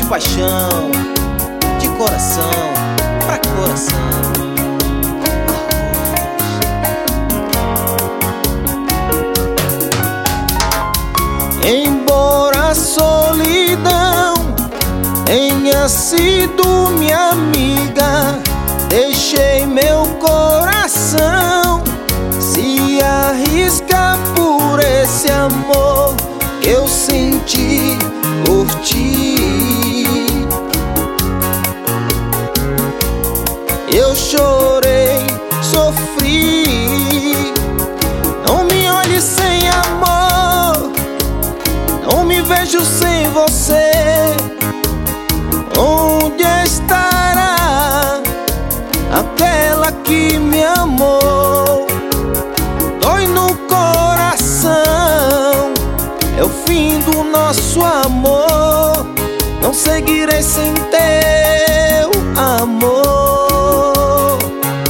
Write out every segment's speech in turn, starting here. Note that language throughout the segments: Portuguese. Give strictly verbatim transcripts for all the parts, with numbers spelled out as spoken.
paixão, de coração pra coração. Embora a solidão tenha sido minha amiga, deixei meu coração se arriscar por esse amor que eu senti por ti. Eu chorei, sofri. Não me olhe sem amor, não me vejo sem você. Onde estará aquela que me amou? Dói no coração, é o fim do nosso amor. Não seguirei sem teu amor.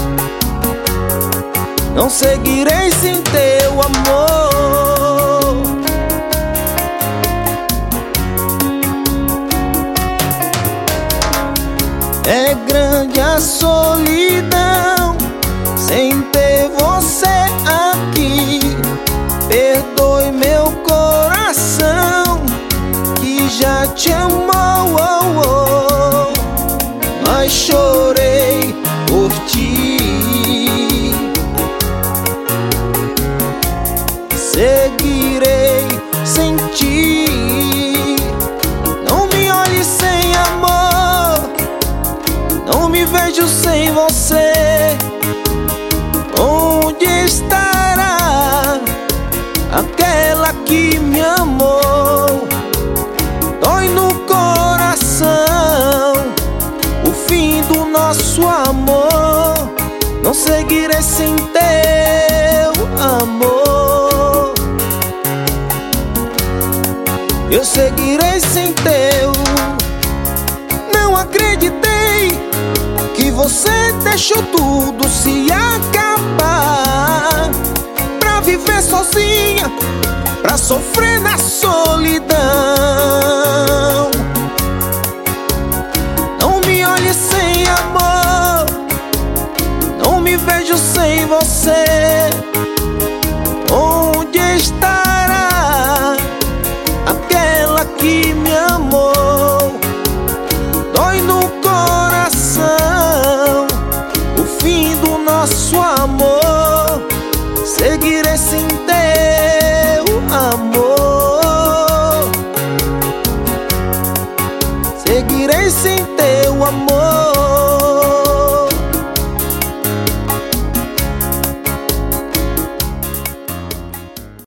Não seguirei sem teu amor. É grande a solidão sem ter você aqui. Perdoe meu coração que já te amou, oh, oh. Mas chorei por ti. Seguirei sem ti. Não me olhe sem amor, não me vejo sem você. Onde estará aquela que me amou? Dói no coração o fim do nosso amor. Não seguirei sem teu amor. Eu seguirei sem teu. Não acreditei que você deixou tudo se acabar pra viver sozinha, pra sofrer na solidão. Não me olhe sem amor, não me vejo sem você. Onde estará aquela que me amou? Dói no coração o fim do nosso amor. Seguirei sem teu amor. Seguirei sem teu amor.